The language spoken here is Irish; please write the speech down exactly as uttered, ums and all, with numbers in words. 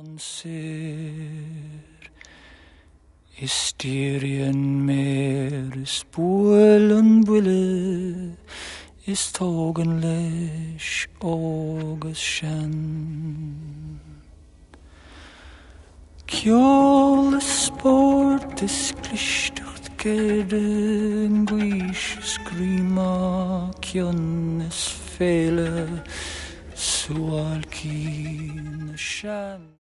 ser Istyrien mer is buelen bulle is togen lesh ogus shen Kjol sport is klishtucht gerden guish skrima kjon is fele sualkin shen